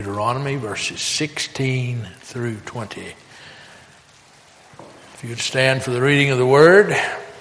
Deuteronomy verses 16 through 20. If you'd stand for the reading of the word.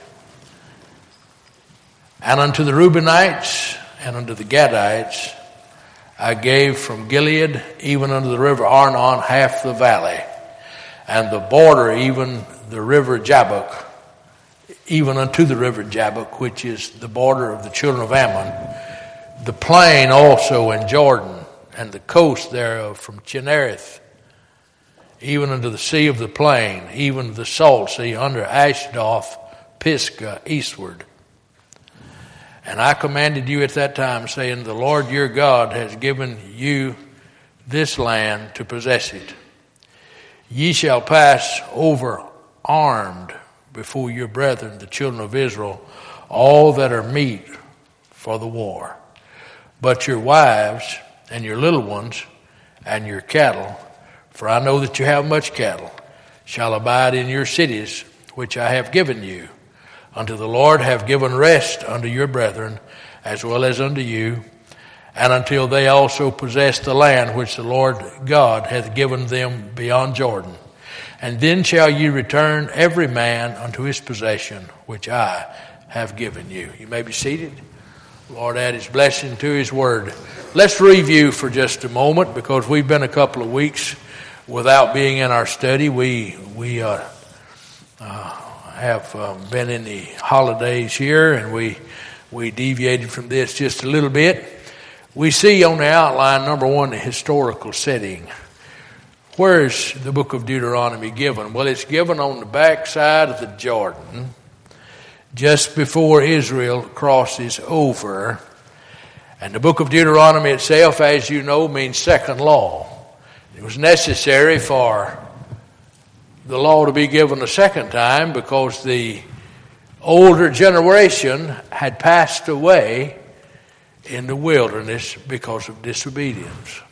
And unto the Reubenites and unto the Gadites I gave from Gilead even unto the river Arnon half the valley, and the border even the river Jabbok, even unto the river Jabbok, which is the border of the children of Ammon, the plain also in Jordan, and the coast thereof from Chinnereth, even unto the sea of the plain, even the salt sea under Ashdoth, Pisgah, eastward. And I commanded you at that time, saying, the Lord your God has given you this land to possess it. Ye shall pass over armed before your brethren, the children of Israel, all that are meet for the war. But your wives and your little ones and your cattle, for I know that you have much cattle, shall abide in your cities, which I have given you. Unto the Lord have given rest unto your brethren, as well as unto you, and until they also possess the land which the Lord God hath given them beyond Jordan. And then shall ye return every man unto his possession, which I have given you. You may be seated. Lord, add his blessing to his word. Let's review for just a moment, because we've been a couple of weeks without being in our study. We have been in the holidays here, and we deviated from this just a little bit. We see on the outline, number one, the historical setting. Where is the book of Deuteronomy given? Well, it's given on the backside of the Jordan, just before Israel crosses over. And the book of Deuteronomy itself, as you know, means second law. It was necessary for the law to be given a second time because the older generation had passed away in the wilderness because of disobedience.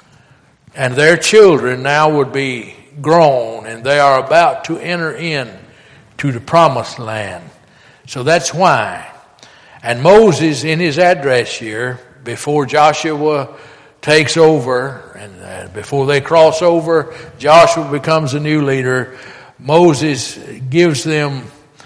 And their children now would be grown, and they are about to enter in to the promised land. So that's why. And Moses, in his address here, before Joshua takes over, and before they cross over, Joshua becomes a new leader. Moses gives them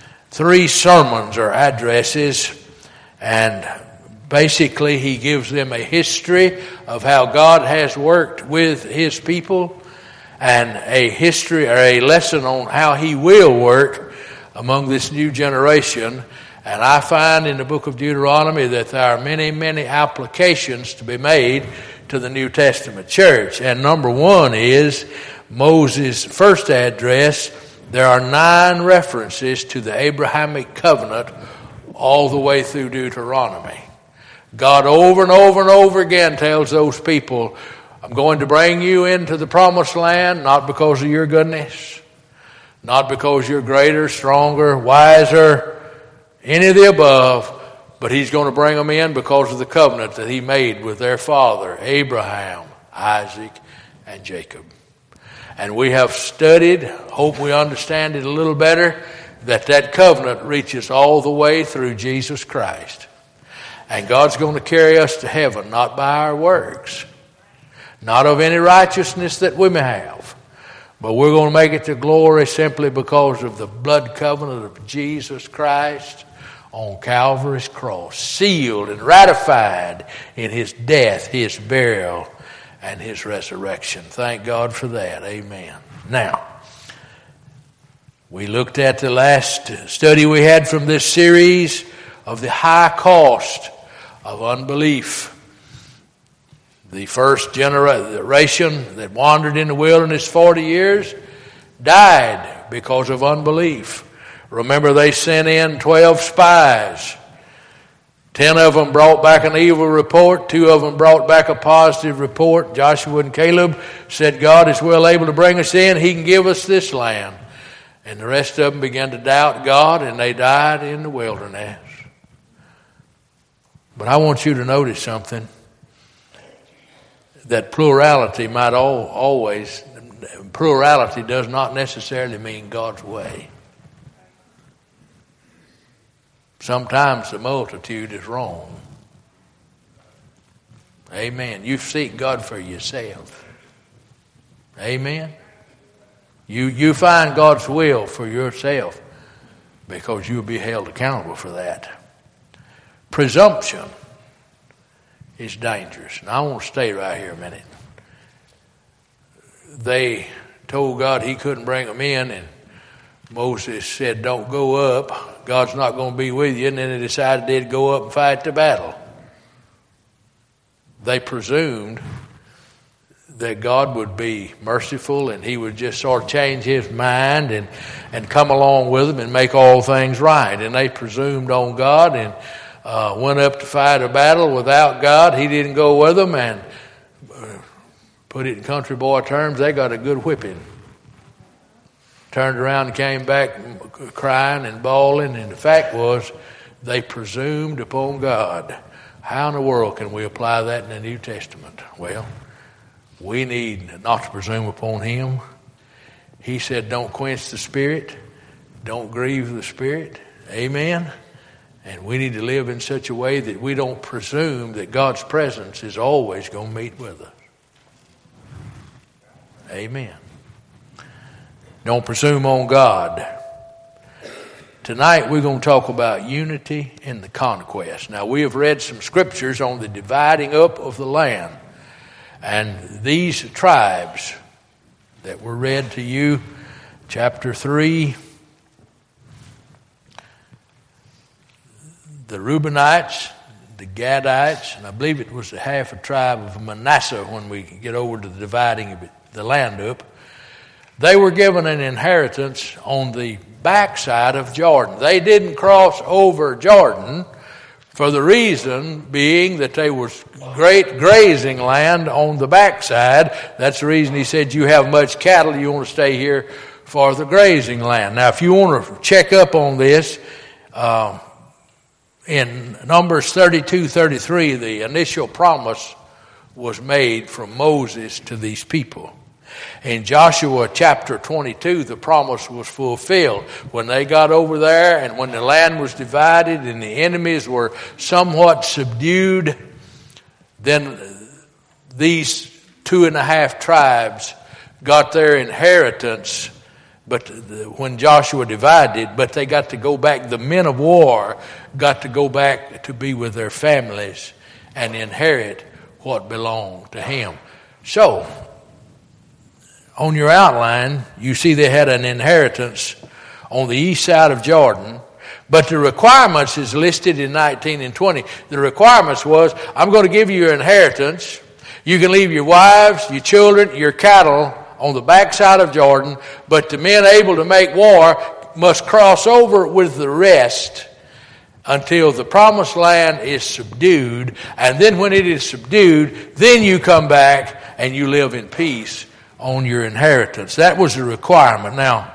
3 sermons or addresses, and basically he gives them a history of how God has worked with his people, and a history or a lesson on how he will work among this new generation. And I find in the book of Deuteronomy that there are many, many applications to be made to the New Testament church. And number one is Moses' first address. There are 9 references to the Abrahamic covenant all the way through Deuteronomy. God over and over and over again tells those people, I'm going to bring you into the promised land, not because of your goodness, not because you're greater, stronger, wiser, any of the above, but he's going to bring them in because of the covenant that he made with their father, Abraham, Isaac, and Jacob. And we have studied, hope we understand it a little better, that covenant reaches all the way through Jesus Christ. And God's going to carry us to heaven, not by our works, not of any righteousness that we may have, but we're going to make it to glory simply because of the blood covenant of Jesus Christ on Calvary's cross, sealed and ratified in his death, his burial, and his resurrection. Thank God for that. Amen. Now, we looked at the last study we had from this series of the high cost of unbelief. The first generation that wandered in the wilderness 40 years died because of unbelief. Remember, they sent in 12 spies. 10 of them brought back an evil report. 2 of them brought back a positive report. Joshua and Caleb said, God is well able to bring us in. He can give us this land. And the rest of them began to doubt God, and they died in the wilderness. But I want you to notice something. That plurality plurality does not necessarily mean God's way. Sometimes the multitude is wrong. Amen. You seek God for yourself. Amen. You find God's will for yourself because you'll be held accountable for that. Presumption is dangerous. And I want to stay right here a minute. They told God he couldn't bring them in, and Moses said, don't go up. God's not going to be with you. And then they decided they'd go up and fight the battle. They presumed that God would be merciful and he would just sort of change his mind and come along with them and make all things right. And they presumed on God and went up to fight a battle without God. He didn't go with them, and put it in country boy terms, they got a good whipping. Turned around and came back crying and bawling, and the fact was they presumed upon God. How in the world can we apply that in the New Testament? Well, we need not to presume upon him. He said, don't quench the Spirit. Don't grieve the Spirit. Amen. And we need to live in such a way that we don't presume that God's presence is always going to meet with us. Amen. Don't presume on God. Tonight we're going to talk about unity in the conquest. Now, we have read some scriptures on the dividing up of the land. And these tribes that were read to you, chapter 3, the Reubenites, the Gadites, and I believe it was the half a tribe of Manasseh when we get over to the dividing of the land up, they were given an inheritance on the backside of Jordan. They didn't cross over Jordan for the reason being that there was great grazing land on the backside. That's the reason he said you have much cattle, you want to stay here for the grazing land. Now, if you want to check up on this, in Numbers 32-33, the initial promise was made from Moses to these people. In Joshua chapter 22, the promise was fulfilled. When they got over there and when the land was divided and the enemies were somewhat subdued, then these 2.5 tribes got their inheritance. But when Joshua divided, but they got to go back, the men of war got to go back to be with their families and inherit what belonged to him. So, on your outline, you see they had an inheritance on the east side of Jordan, but the requirements is listed in 19 and 20. The requirements was, I'm going to give you your inheritance. You can leave your wives, your children, your cattle on the backside of Jordan, but the men able to make war must cross over with the rest until the promised land is subdued, and then when it is subdued, then you come back and you live in peace on your inheritance. That was the requirement. Now,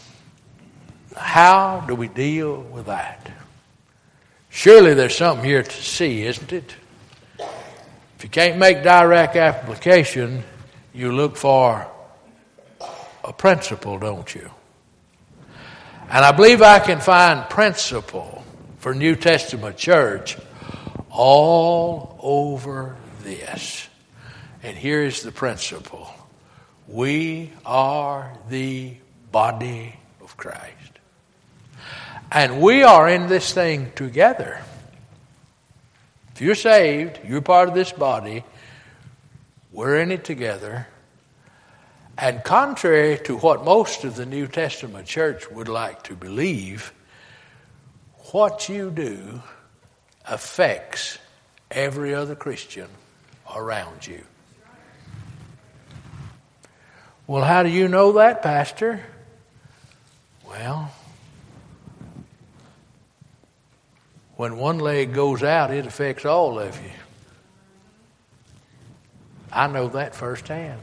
how do we deal with that? Surely there's something here to see, isn't it? If you can't make direct application, you look for a principle, don't you? And I believe I can find principle for New Testament church all over this. And here is the principle. We are the body of Christ. And we are in this thing together. If you're saved, you're part of this body. We're in it together. And contrary to what most of the New Testament church would like to believe, what you do affects every other Christian around you. Well, how do you know that, Pastor? Well, when one leg goes out, it affects all of you. I know that firsthand.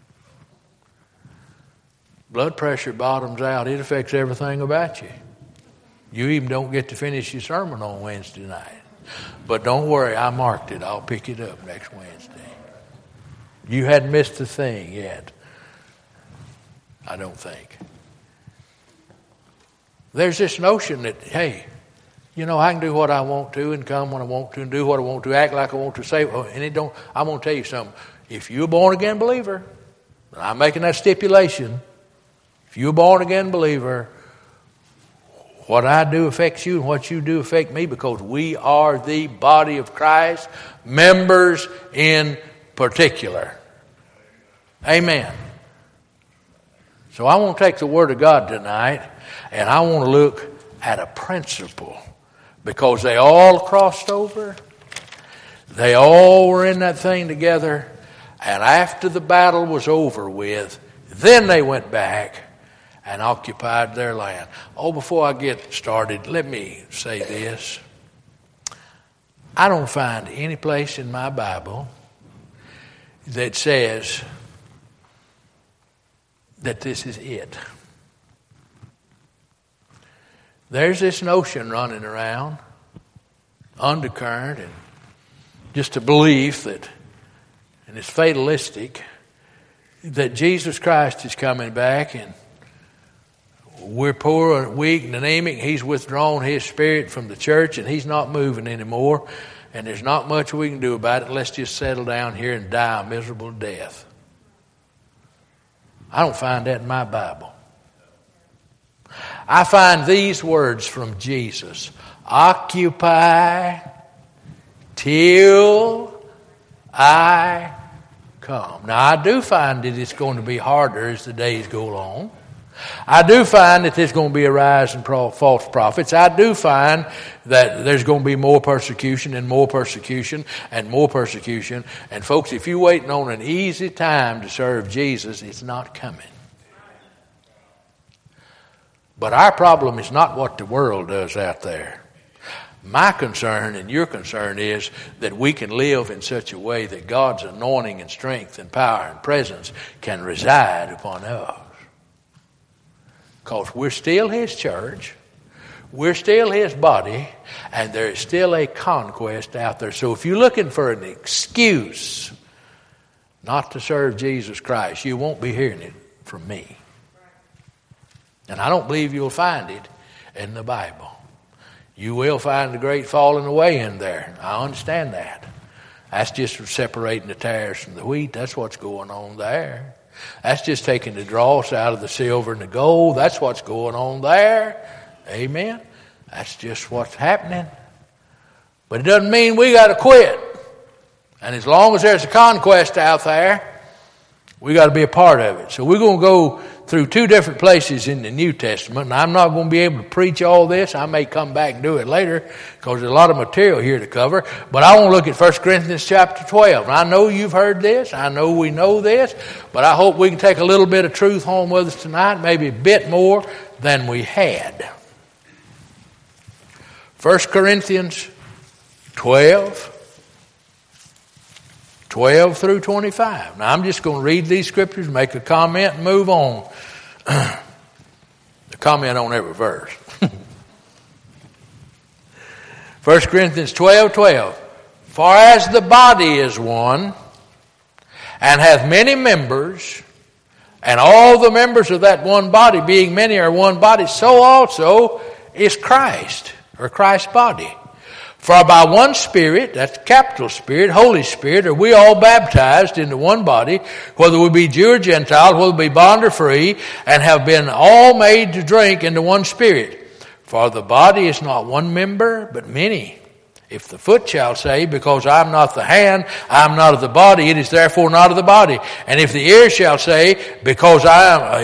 Blood pressure bottoms out, it affects everything about you. You even don't get to finish your sermon on Wednesday night. But don't worry, I marked it. I'll pick it up next Wednesday. You hadn't missed a thing yet. I don't think. There's this notion that, hey, You know, I can do what I want to and come when I want to and do what I want to, act like I want to, say, and it don't. I'm going to tell you something. If you're a born-again believer, I'm making that stipulation. If you're a born-again believer, what I do affects you and what you do affect me, because we are the body of Christ, members in particular. Amen. So I want to take the Word of God tonight, and I want to look at a principle, because they all crossed over. They all were in that thing together. And after the battle was over with, then they went back and occupied their land. Oh, before I get started, let me say this. I don't find any place in my Bible that says that this is it. There's this notion running around, undercurrent, and just a belief that, and it's fatalistic, that Jesus Christ is coming back and we're poor and weak and anemic. He's withdrawn His Spirit from the church and He's not moving anymore. And there's not much we can do about it. Let's just settle down here and die a miserable death. I don't find that in my Bible. I find these words from Jesus. Occupy till I come. Now, I do find that it's going to be harder as the days go along. I do find that there's going to be a rise in false prophets. I do find that there's going to be more persecution and more persecution and more persecution. And folks, if you're waiting on an easy time to serve Jesus, it's not coming. But our problem is not what the world does out there. My concern and your concern is that we can live in such a way that God's anointing and strength and power and presence can reside upon us. Because we're still His church, we're still His body, and there is still a conquest out there. So if you're looking for an excuse not to serve Jesus Christ, you won't be hearing it from me. And I don't believe you'll find it in the Bible. You will find the great falling away in there. I understand that. That's just separating the tares from the wheat. That's what's going on there. That's just taking the dross out of the silver and the gold. That's what's going on there. Amen. That's just what's happening. But it doesn't mean we got to quit. And as long as there's a conquest out there, we got to be a part of it. So we're going to go through two different places in the New Testament. And I'm not going to be able to preach all this. I may come back and do it later because there's a lot of material here to cover. But I want to look at 1 Corinthians chapter 12. And I know you've heard this. I know we know this. But I hope we can take a little bit of truth home with us tonight, maybe a bit more than we had. 1 Corinthians 12 through 25. Now, I'm just going to read these scriptures, make a comment, and move on. The comment on every verse. 1 Corinthians 12:12. For as the body is one, and hath many members, and all the members of that one body, being many, are one body, so also is Christ, or Christ's body. For by one Spirit, that's capital Spirit, Holy Spirit, are we all baptized into one body, whether we be Jew or Gentile, whether we be bond or free, and have been all made to drink into one Spirit. For the body is not one member, but many. If the foot shall say, because I am not the hand, I am not of the body, it is therefore not of the body. And if the ear shall say, because I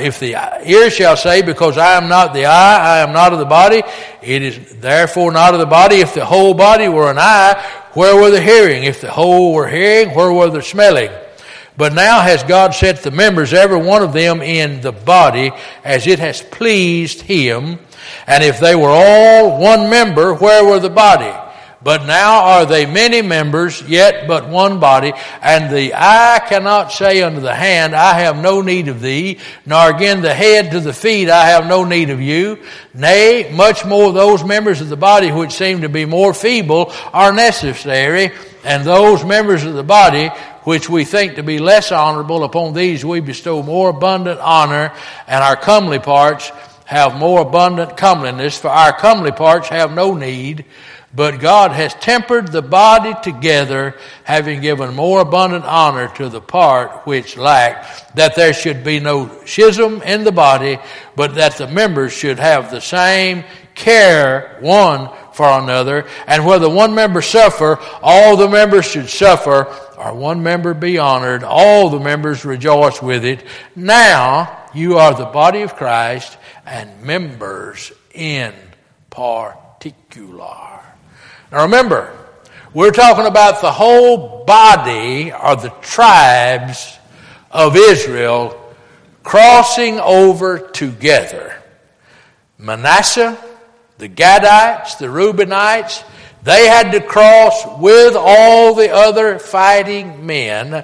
am not the eye, I am not of the body, it is therefore not of the body. If the whole body were an eye, where were the hearing? If the whole were hearing, where were the smelling? But now has God set the members, every one of them, in the body, as it has pleased Him. And if they were all one member, where were the body? But now are they many members, yet but one body. And the eye cannot say unto the hand, I have no need of thee, nor again the head to the feet, I have no need of you. Nay, much more those members of the body which seem to be more feeble are necessary, and those members of the body which we think to be less honorable, upon these we bestow more abundant honor, and our comely parts, have more abundant comeliness, for our comely parts have no need. But God has tempered the body together, having given more abundant honor to the part which lacked, that there should be no schism in the body, but that the members should have the same care one for another. And whether one member suffer, all the members should suffer, or one member be honored, all the members rejoice with it. Now you are the body of Christ, and members in particular. Now remember, we're talking about the whole body or the tribes of Israel crossing over together. Manasseh, the Gadites, the Reubenites, they had to cross with all the other fighting men.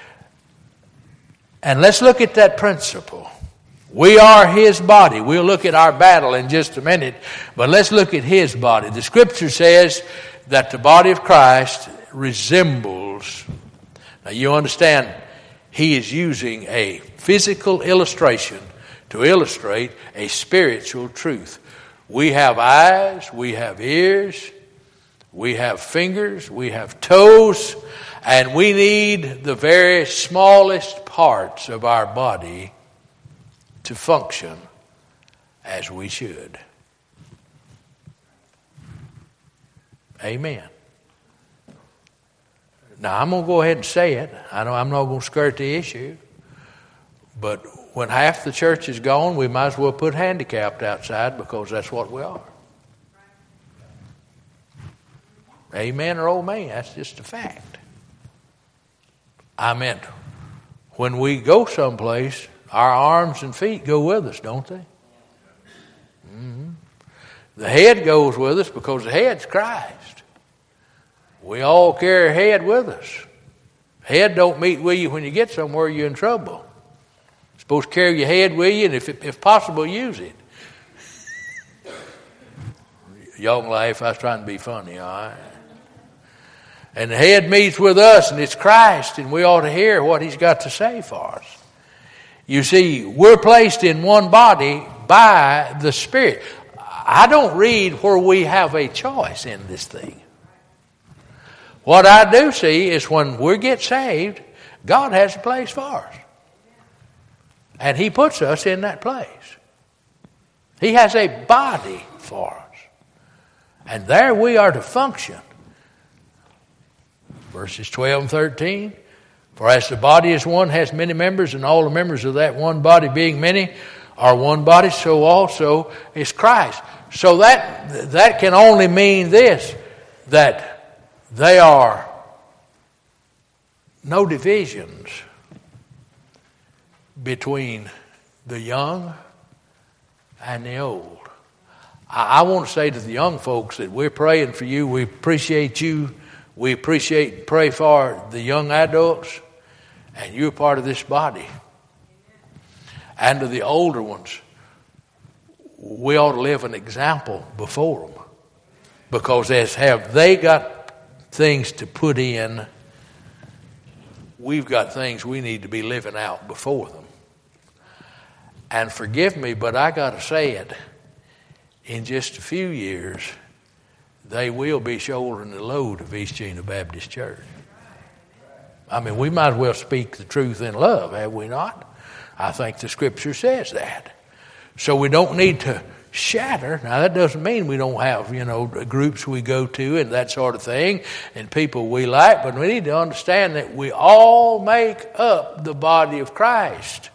And let's look at that principle. We are his body. We'll look at our battle in just a minute, but let's look at his body. The scripture says that the body of Christ resembles. Now you understand, he is using a physical illustration to illustrate a spiritual truth. We have eyes, we have ears, we have fingers, we have toes, and we need the very smallest parts of our body to function as we should. Amen. Now I'm going to go ahead and say it. I know I'm not going to skirt the issue, but when half the church is gone, we might as well put handicapped outside, because that's what we are. Amen or oh man, that's just a fact. I meant, when we go someplace, our arms and feet go with us, don't they? Mm-hmm. The head goes with us because the head's Christ. We all carry a head with us. Head don't meet with you when you get somewhere you're in trouble. You're supposed to carry your head with you, and if possible, use it. Y'all can laugh. I was trying to be funny, all right? And the head meets with us, and it's Christ, and we ought to hear what he's got to say for us. You see, we're placed in one body by the Spirit. I don't read where we have a choice in this thing. What I do see is when we get saved, God has a place for us. And he puts us in that place. He has a body for us. And there we are to function. Verses 12 and 13. For as the body is one, has many members, and all the members of that one body, being many, are one body, so also is Christ. So that can only mean this, that there are no divisions between the young and the old. I want to say to the young folks that we're praying for you. We appreciate you. We appreciate and pray for the young adults. And you're part of this body. And to the older ones, we ought to live an example before them. Because as have they got things to put in, we've got things we need to be living out before them. And forgive me, but I got to say it, in just a few years, they will be shouldering the load of East Jena Baptist Church. I mean, we might as well speak the truth in love, have we not? I think the scripture says that. So we don't need to shatter. Now, that doesn't mean we don't have, groups we go to and that sort of thing and people we like, but we need to understand that we all make up the body of Christ.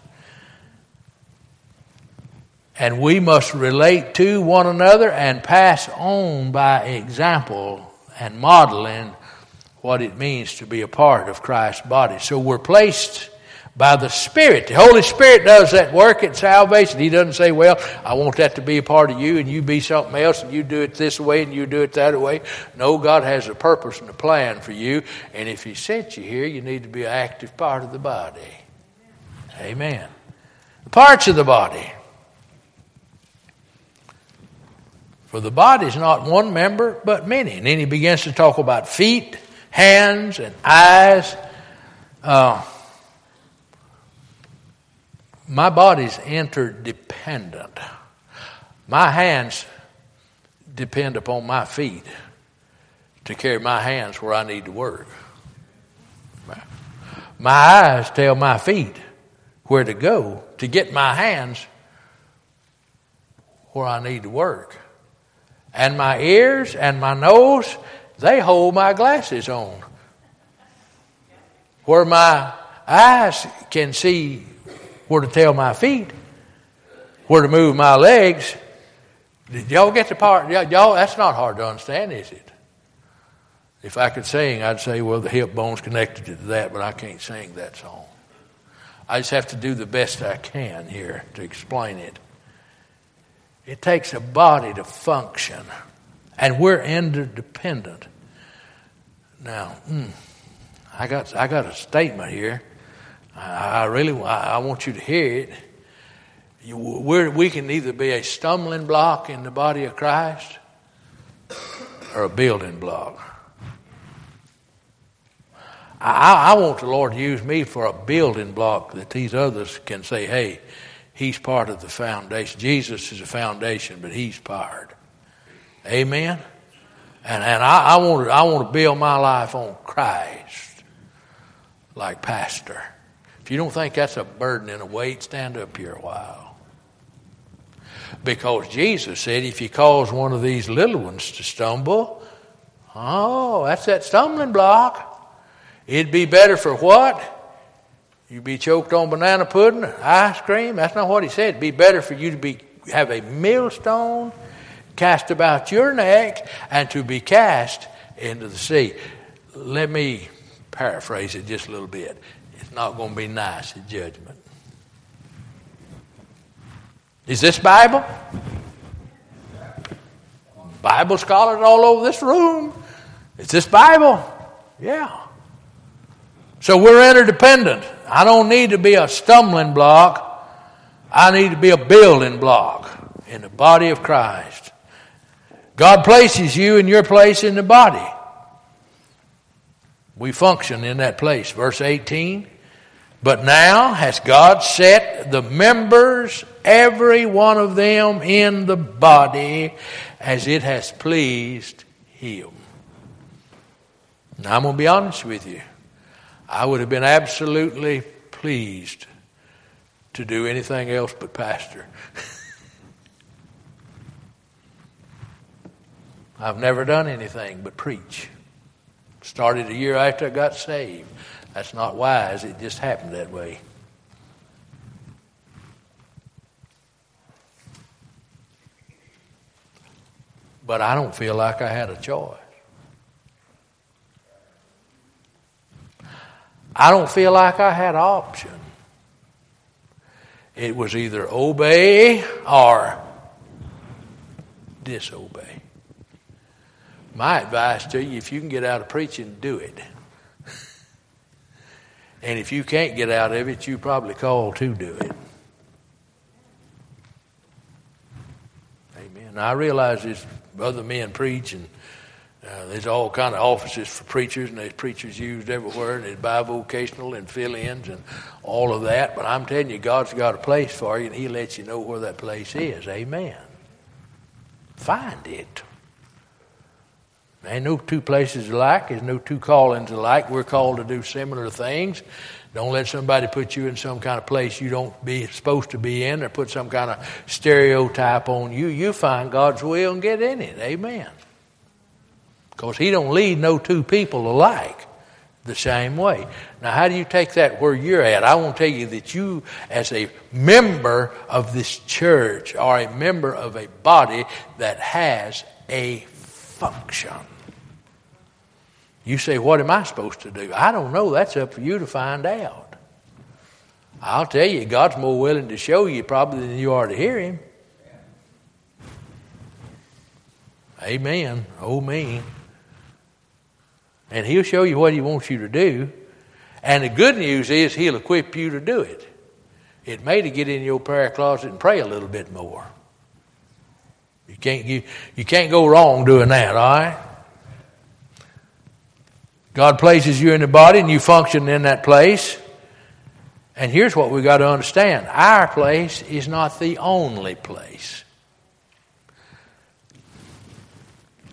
And we must relate to one another and pass on by example and modeling what it means to be a part of Christ's body. So we're placed by the Spirit. The Holy Spirit does that work at salvation. He doesn't say, well, I want that to be a part of you and you be something else and you do it this way and you do it that way. No, God has a purpose and a plan for you. And if he sent you here, you need to be an active part of the body. Amen. The parts of the body. For the body is not one member, but many. And then he begins to talk about feet, hands, and eyes. My body's interdependent. My hands depend upon my feet to carry my hands where I need to work. My eyes tell my feet where to go to get my hands where I need to work. And my ears and my nose, they hold my glasses on. Where my eyes can see where to tell my feet, where to move my legs. Did y'all get the part? Y'all, that's not hard to understand, is it? If I could sing, I'd say, well, the hip bone's connected to that, but I can't sing that song. I just have to do the best I can here to explain it. It takes a body to function, and we're interdependent. Now, I got a statement here. I want you to hear it. We can either be a stumbling block in the body of Christ or a building block. I want the Lord to use me for a building block that these others can say, hey, he's part of the foundation. Jesus is a foundation, but he's part. Amen? And I want to build my life on Christ like pastor. If you don't think that's a burden and a weight, stand up here a while. Because Jesus said if you cause one of these little ones to stumble, that's that stumbling block. It'd be better for what? You'd be choked on banana pudding, ice cream. That's not what he said. It'd be better for you to have a millstone cast about your neck and to be cast into the sea. Let me paraphrase it just a little bit. It's not going to be nice at judgment. Is this Bible? Bible scholars all over this room. Is this Bible? Yeah. So we're interdependent. I don't need to be a stumbling block. I need to be a building block in the body of Christ. God places you in your place in the body. We function in that place. Verse 18. But now has God set the members, every one of them, in the body as it has pleased him. Now I'm going to be honest with you. I would have been absolutely pleased to do anything else but pastor. I've never done anything but preach. Started a year after I got saved. That's not wise. It just happened that way. But I don't feel like I had a choice. I don't feel like I had an option. It was either obey or disobey. My advice to you, if you can get out of preaching, do it. And if you can't get out of it, you probably called to do it. Amen. Now, I realize there's other men preach, and there's all kind of offices for preachers, and there's preachers used everywhere, and there's bivocational and fill-ins and all of that. But I'm telling you, God's got a place for you, and he lets you know where that place is. Amen. Find it. There ain't no two places alike. There's no two callings alike. We're called to do similar things. Don't let somebody put you in some kind of place you don't be supposed to be in, or put some kind of stereotype on you. You find God's will and get in it. Amen. Because he don't lead no two people alike the same way. Now, how do you take that where you're at? I want to tell you that you, as a member of this church, are a member of a body that has a function. You say, what am I supposed to do? I don't know. That's up for you to find out. I'll tell you, God's more willing to show you probably than you are to hear him. Amen. Oh, me. And he'll show you what he wants you to do. And the good news is he'll equip you to do it. It may to get in your prayer closet and pray a little bit more. You can't go wrong doing that, all right? God places you in the body and you function in that place. And here's what we've got to understand. Our place is not the only place.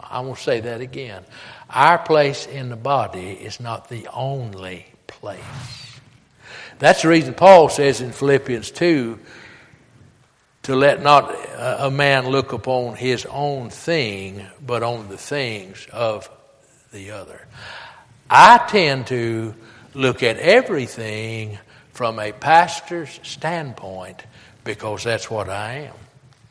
I want to say that again. Our place in the body is not the only place. That's the reason Paul says in Philippians 2, to let not a man look upon his own thing, but on the things of the other. I tend to look at everything from a pastor's standpoint because that's what I am.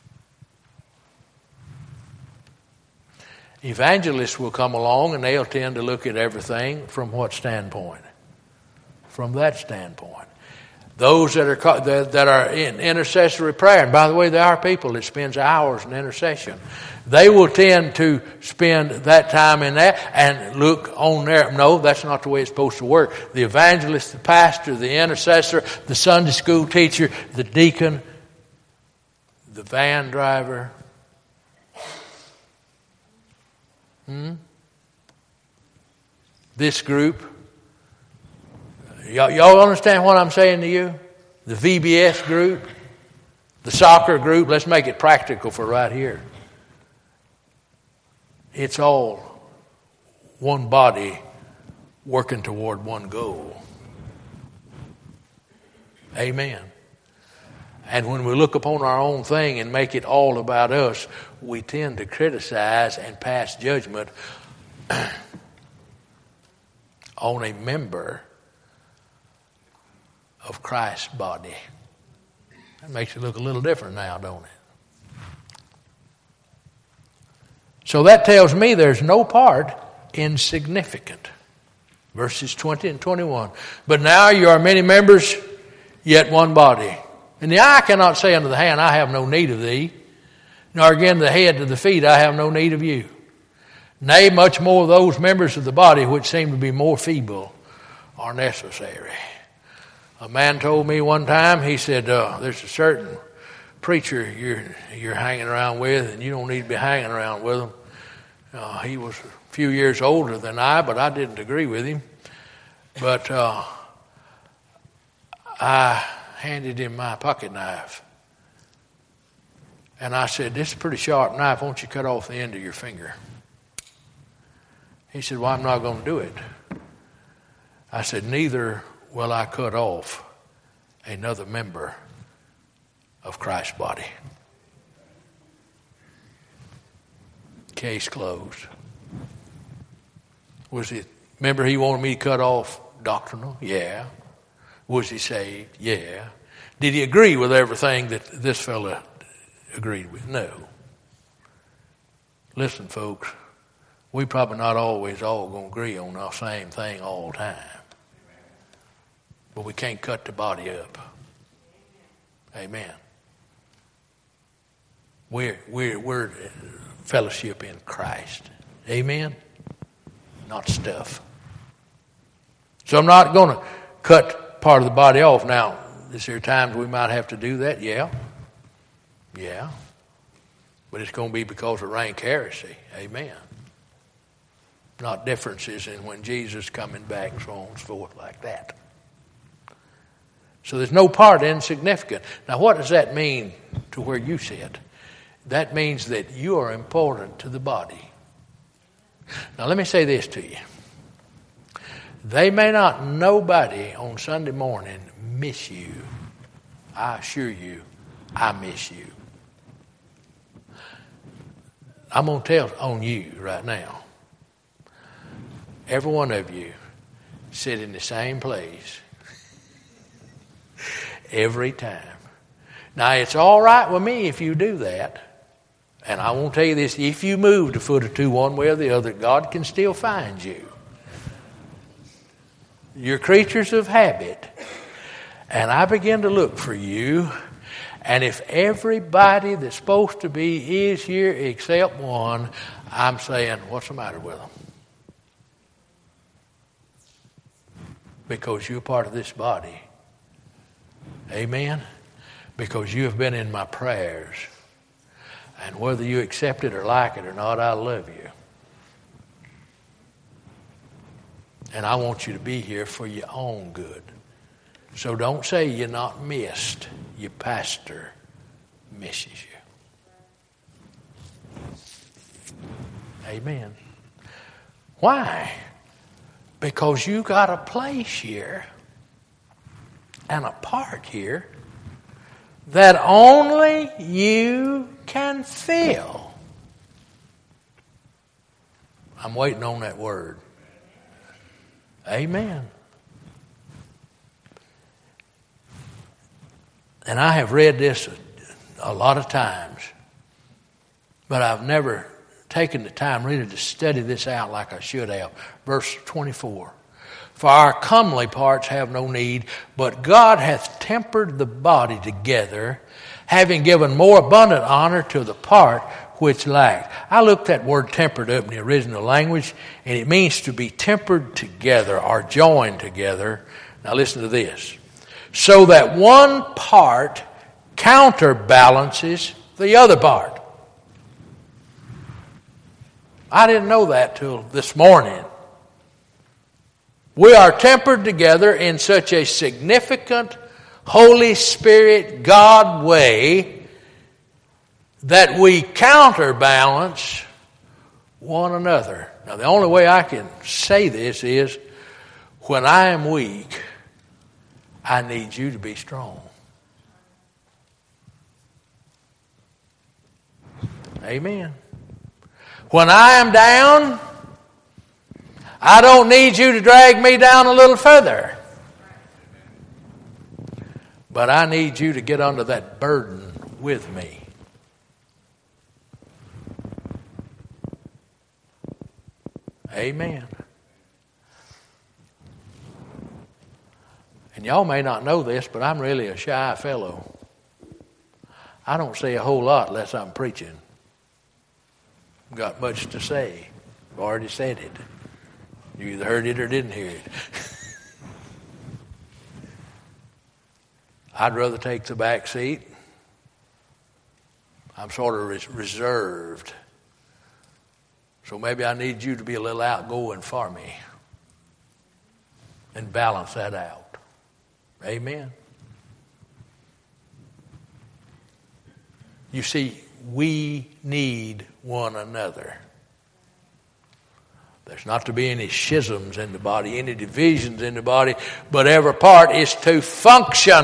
Evangelists will come along and they'll tend to look at everything from what standpoint? From that standpoint. Those that are in intercessory prayer, and by the way, there are people that spends hours in intercession. They will tend to spend that time in that and look on there. No, that's not the way it's supposed to work. The evangelist, the pastor, the intercessor, the Sunday school teacher, the deacon, the van driver. This group. Y'all understand what I'm saying to you? The VBS group, the soccer group, let's make it practical for right here. It's all one body working toward one goal. Amen. And when we look upon our own thing and make it all about us, we tend to criticize and pass judgment on a member of Christ's body. That makes it look a little different now, don't it? So that tells me there's no part insignificant. Verses 20 and 21. But now you are many members, yet one body. And the eye cannot say unto the hand, I have no need of thee. Nor again the head to the feet, I have no need of you. Nay, much more those members of the body which seem to be more feeble are necessary. A man told me one time, he said, there's a certain preacher you're hanging around with, and you don't need to be hanging around with him. He was a few years older than I, but I didn't agree with him. But I handed him my pocket knife. And I said, this is a pretty sharp knife. Won't you cut off the end of your finger? He said, well, I'm not going to do it. I said, neither will I cut off another member of Christ's body. Case closed. Was it, remember he wanted me to cut off doctrinal? Yeah. Was he saved? Yeah. Did he agree with everything that this fella agreed with? No. Listen, folks, we probably not always all going to agree on the same thing all the time. But we can't cut the body up. Amen. We're fellowship in Christ. Amen? Not stuff. So I'm not going to cut part of the body off. Now, is there times we might have to do that? Yeah. Yeah. But it's going to be because of rank heresy. Amen. Not differences in when Jesus coming back and so on and so forth like that. So there's no part insignificant. Now what does that mean to where you sit? That means that you are important to the body. Now let me say this to you. They may not, nobody on Sunday morning miss you. I assure you, I miss you. I'm going to tell on you right now. Every one of you sit in the same place every time. Now, it's all right with me if you do that. And I won't tell you this, if you moved a foot or two one way or the other, God can still find you. You're creatures of habit. And I begin to look for you. And if everybody that's supposed to be is here except one, I'm saying, what's the matter with them? Because you're part of this body. Amen? Because you have been in my prayers. And whether you accept it or like it or not, I love you. And I want you to be here for your own good. So don't say you're not missed. Your pastor misses you. Amen. Why? Because you got a place here and a part here that only you can fill. I'm waiting on that word. Amen. And I have read this a lot of times, but I've never taken the time really to study this out like I should have. Verse 24. For our comely parts have no need, but God hath tempered the body together, having given more abundant honor to the part which lacked. I looked that word tempered up in the original language, and it means to be tempered together or joined together. Now listen to this. So that one part counterbalances the other part. I didn't know that till this morning. We are tempered together in such a significant Holy Spirit God way that we counterbalance one another. Now the only way I can say this is when I am weak, I need you to be strong. Amen. When I am down, I don't need you to drag me down a little further. But I need you to get under that burden with me. Amen. And y'all may not know this, but I'm really a shy fellow. I don't say a whole lot unless I'm preaching. Got much to say. I've already said it. You either heard it or didn't hear it. I'd rather take the back seat. I'm sort of reserved. So maybe I need you to be a little outgoing for me and balance that out. Amen. You see, we need one another. There's not to be any schisms in the body, any divisions in the body, but every part is to function.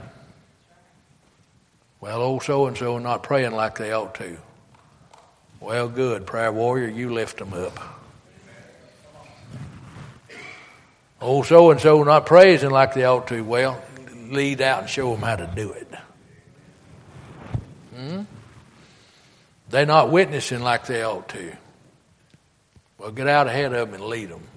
Well, old so-and-so not praying like they ought to. Well, good, prayer warrior, you lift them up. Old so-and-so not praising like they ought to. Well, lead out and show them how to do it. They're not witnessing like they ought to. Well, get out ahead of them and lead them.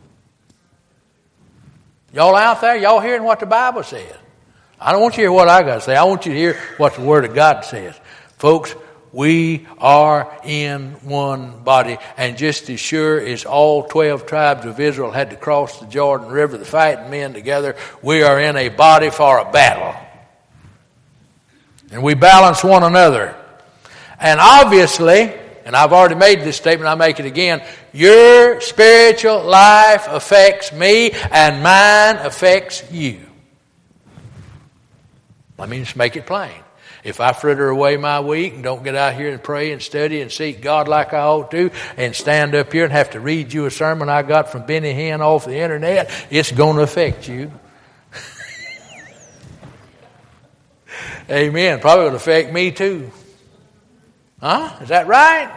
Y'all out there, y'all hearing what the Bible says? I don't want you to hear what I got to say. I want you to hear what the Word of God says. Folks, we are in one body. And just as sure as all 12 tribes of Israel had to cross the Jordan River, the fighting men together, we are in a body for a battle. And we balance one another. And obviously, and I've already made this statement, I'll make it again, your spiritual life affects me and mine affects you. Let me just make it plain. If I fritter away my week and don't get out here and pray and study and seek God like I ought to and stand up here and have to read you a sermon I got from Benny Hinn off the internet, it's going to affect you. Amen. Probably going to affect me too. Huh? Is that right?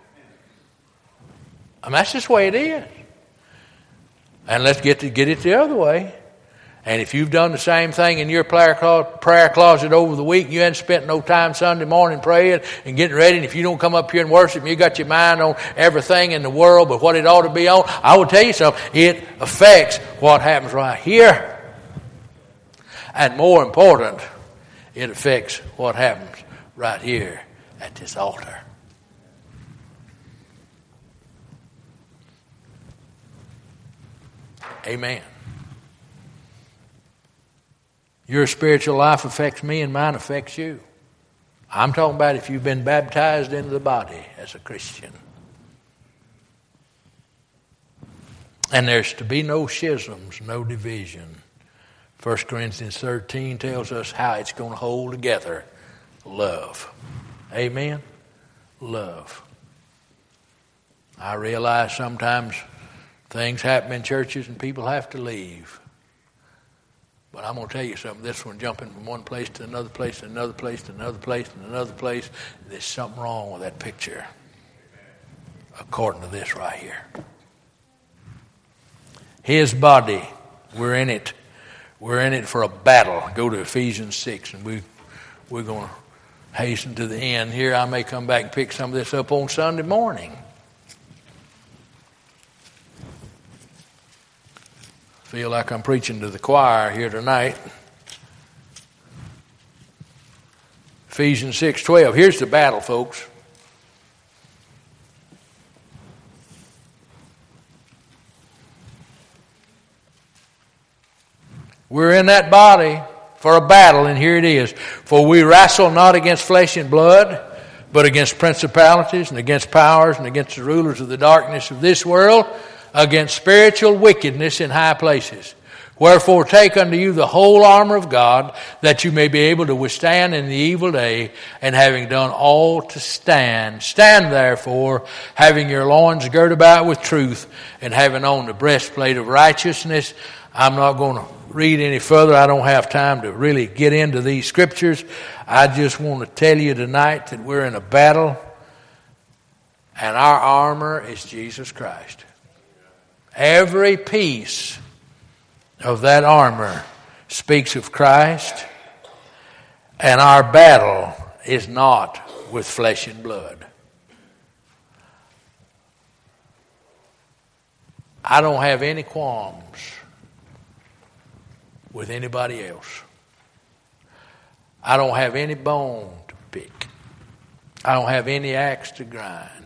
I mean, that's just the way it is. And let's get it the other way. And if you've done the same thing in your prayer closet over the week, you hadn't spent no time Sunday morning praying and getting ready, and if you don't come up here and worship, and you got your mind on everything in the world but what it ought to be on, I will tell you something, it affects what happens right here. And more important, it affects what happens right here at this altar. Amen. Your spiritual life affects me and mine affects you. I'm talking about if you've been baptized into the body as a Christian. And there's to be no schisms, no division. 1 Corinthians 13 tells us how it's going to hold together. Love. Amen? Love. I realize sometimes things happen in churches and people have to leave. But I'm going to tell you something. This one jumping from one place to another place to another place to another place to another place. There's something wrong with that picture. According to this right here. His body, we're in it. We're in it for a battle. Go to Ephesians 6 and we're going to hasten to the end here. I may come back and pick some of this up on Sunday morning. Feel like I'm preaching to the choir here tonight. Ephesians 6:12. Here's the battle, folks. We're in that body for a battle, and here it is. For we wrestle not against flesh and blood, but against principalities and against powers and against the rulers of the darkness of this world, against spiritual wickedness in high places. Wherefore take unto you the whole armor of God, that you may be able to withstand in the evil day, and having done all to stand. Stand therefore, having your loins girt about with truth, and having on the breastplate of righteousness. I'm not going to read any further. I don't have time to really get into these scriptures. I just want to tell you tonight that we're in a battle, and our armor is Jesus Christ. Every piece of that armor speaks of Christ, and our battle is not with flesh and blood. I don't have any qualms with anybody else. I don't have any bone to pick. I don't have any axe to grind.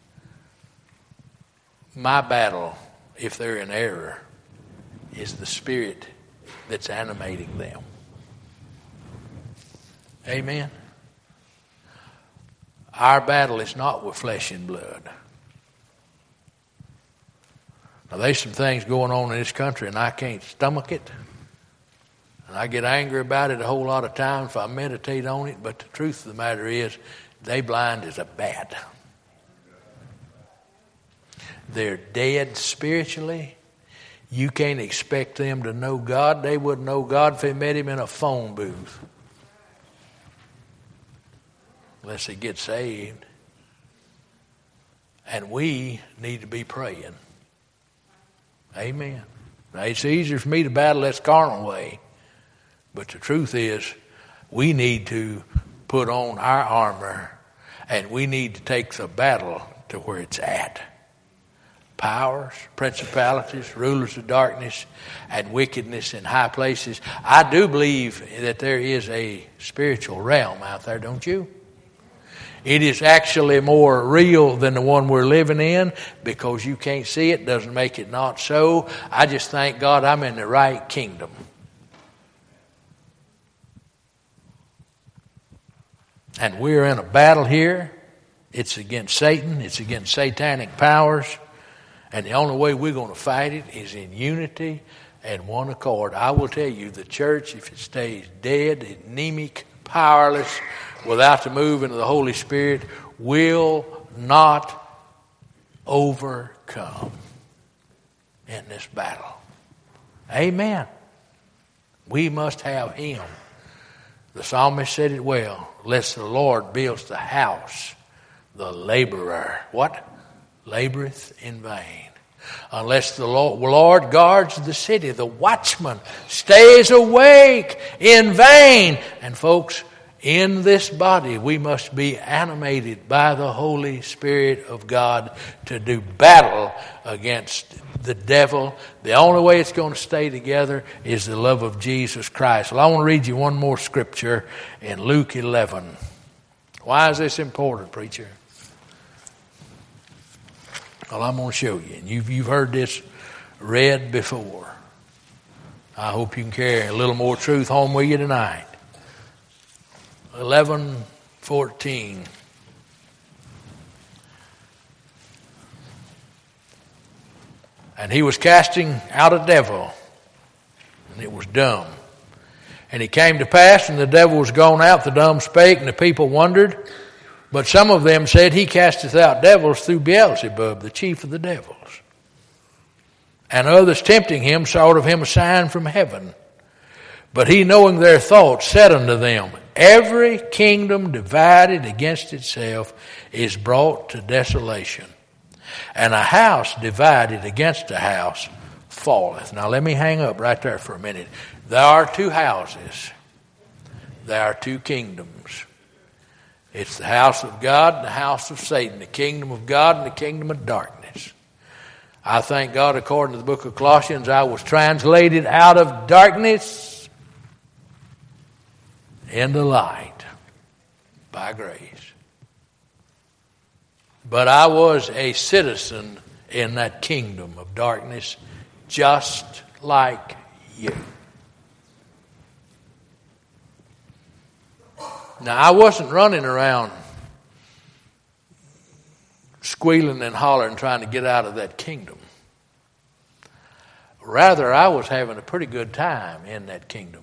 My battle, if they're in error, is the spirit that's animating them. Amen? Our battle is not with flesh and blood. Now, there's some things going on in this country, and I can't stomach it. And I get angry about it a whole lot of times if I meditate on it, but the truth of the matter is, they blind as a bat. They're dead spiritually. You can't expect them to know God. They wouldn't know God if they met him in a phone booth. Unless they get saved. And we need to be praying. Amen. Now, it's easier for me to battle this carnal way. But the truth is, we need to put on our armor, and we need to take the battle to where it's at. Powers, principalities, rulers of darkness, and wickedness in high places. I do believe that there is a spiritual realm out there, don't you? It is actually more real than the one we're living in, because you can't see it doesn't make it not so. I just thank God I'm in the right kingdom. And we're in a battle here. It's against Satan. It's against satanic powers. And the only way we're going to fight it is in unity and one accord. I will tell you, the church, if it stays dead, anemic, powerless, without the moving of the Holy Spirit, will not overcome in this battle. Amen. We must have him. The psalmist said it well. Lest the Lord builds the house, the laborer, what? Laboreth in vain. Unless the Lord guards the city, the watchman stays awake in vain. And folks, in this body, we must be animated by the Holy Spirit of God to do battle against the devil. The only way it's going to stay together is the love of Jesus Christ. Well, I want to read you one more scripture in Luke 11. Why is this important, preacher? Well, I'm going to show you. And you've heard this read before. I hope you can carry a little more truth home with you tonight. 11:14. And he was casting out a devil, and it was dumb. And it came to pass, and the devil was gone out, the dumb spake, and the people wondered. But some of them said, he casteth out devils through Beelzebub, the chief of the devils. And others tempting him sought of him a sign from heaven. But he, knowing their thoughts, said unto them, every kingdom divided against itself is brought to desolation, and a house divided against a house falleth. Now let me hang up right there for a minute. There are two houses. There are two kingdoms. It's the house of God and the house of Satan, the kingdom of God and the kingdom of darkness. I thank God, according to the book of Colossians, I was translated out of darkness into light by grace. But I was a citizen in that kingdom of darkness, just like you. Now, I wasn't running around squealing and hollering trying to get out of that kingdom. Rather, I was having a pretty good time in that kingdom.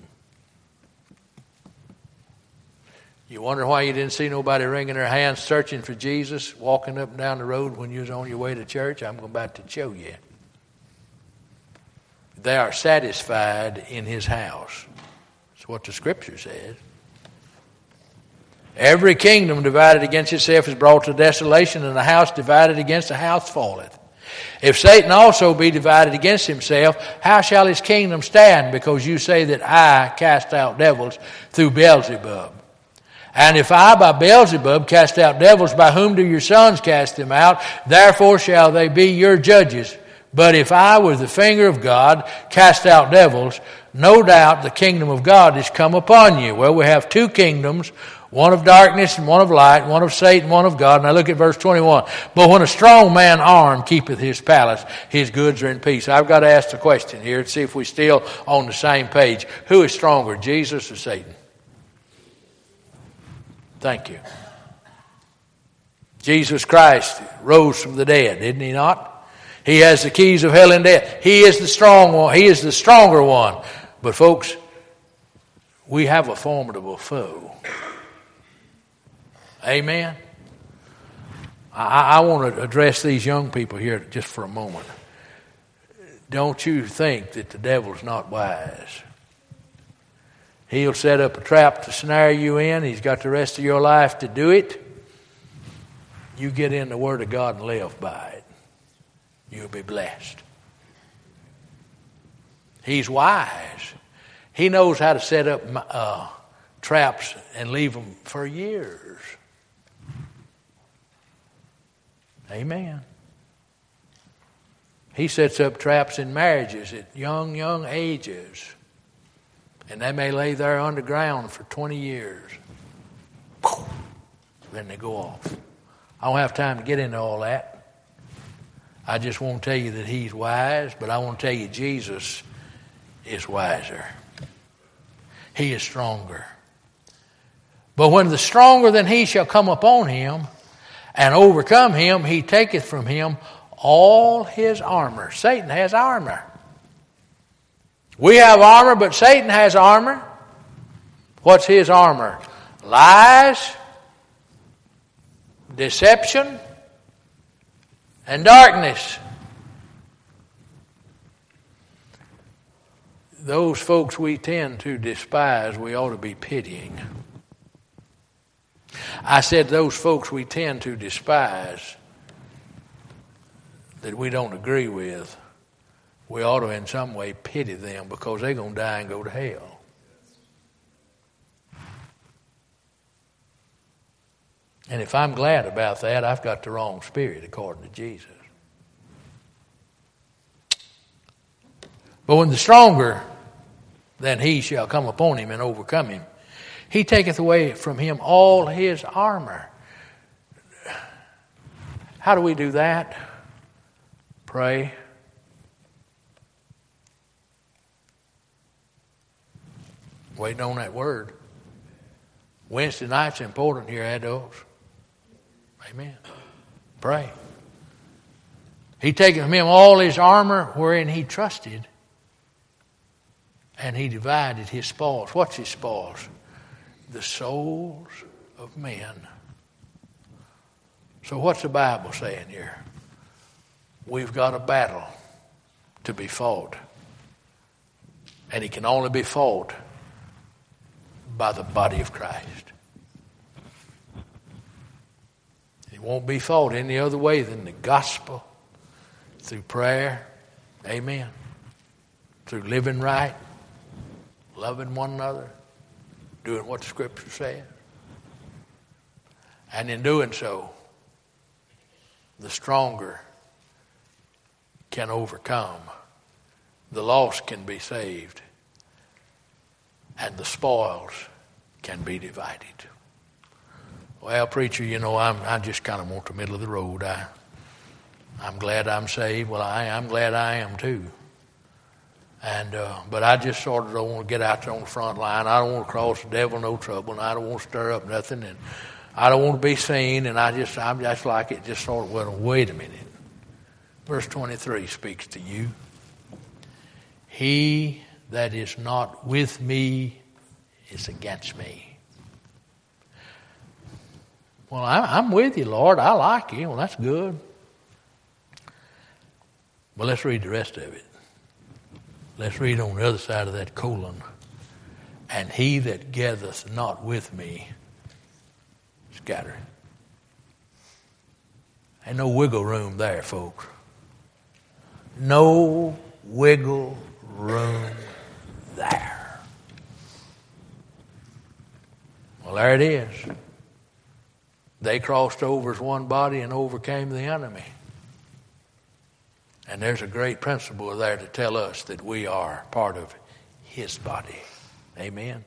You wonder why you didn't see nobody wringing their hands searching for Jesus walking up and down the road when you was on your way to church? I'm about to show you. They are satisfied in his house. That's what the scripture says. Every kingdom divided against itself is brought to desolation, and a house divided against a house falleth. If Satan also be divided against himself, how shall his kingdom stand? Because you say that I cast out devils through Beelzebub. And if I by Beelzebub cast out devils, by whom do your sons cast them out? Therefore shall they be your judges. But if I with the finger of God cast out devils, no doubt the kingdom of God is come upon you. Well, we have two kingdoms, one of darkness and one of light, one of Satan, one of God. Now look at verse 21. But when a strong man armed keepeth his palace, his goods are in peace. I've got to ask the question here to see if we're still on the same page. Who is stronger, Jesus or Satan? Thank you. Jesus Christ rose from the dead, didn't he not? He has the keys of hell and death. He is the strong one. He is the stronger one. But folks, we have a formidable foe. Amen. I want to address these young people here just for a moment. Don't you think that the devil's not wise? He'll set up a trap to snare you in. He's got the rest of your life to do it. You get in the Word of God and live by it. You'll be blessed. He's wise. He knows how to set up traps and leave them for years. Amen. He sets up traps in marriages at young ages. And they may lay there underground for 20 years. Then they go off. I don't have time to get into all that. I just want to tell you that he's wise, but I want to tell you Jesus is wiser. He is stronger. But when the stronger than he shall come upon him and overcome him, he taketh from him all his armor. Satan has armor. We have armor, but Satan has armor. What's his armor? Lies, deception, and darkness. Those folks we tend to despise, we ought to be pitying. I said those folks we tend to despise, that we don't agree with, we ought to in some way pity them because they're going to die and go to hell. And if I'm glad about that, I've got the wrong spirit according to Jesus. But when the stronger than he shall come upon him and overcome him, he taketh away from him all his armor. How do we do that? Pray. Waiting on that word. Wednesday night's important here, adults. Amen. Pray. He taketh from him all his armor wherein he trusted, and he divided his spoils. What's his spoils? The souls of men. So what's the Bible saying here? We've got a battle to be fought. And it can only be fought by the body of Christ. It won't be fought any other way than the gospel, through prayer, amen, through living right, loving one another, doing what the Scripture says. And in doing so, the stronger can overcome. The lost can be saved. And the spoils can be divided. Well, preacher, I just kind of want the middle of the road. I'm glad I'm saved. Well, I'm glad I am too. But I just sort of don't want to get out there on the front line. I don't want to cause the devil no trouble, and I don't want to stir up nothing, and I don't want to be seen. And I'm just like it. Just sort of, well, wait a minute. Verse 23 speaks to you. He that is not with me is against me. Well, I'm with you, Lord. I like you. Well, that's good. Well, let's read the rest of it. Let's read on the other side of that colon. And he that gathereth not with me, scatter. Ain't no wiggle room there, folks. No wiggle room there. Well, there it is. They crossed over as one body and overcame the enemy. And there's a great principle there to tell us that we are part of his body. Amen.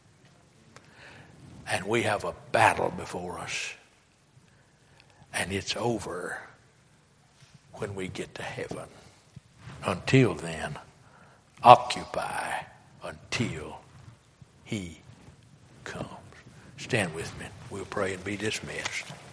And we have a battle before us. And it's over when we get to heaven. Until then, occupy until he comes. Stand with me. We'll pray and be dismissed.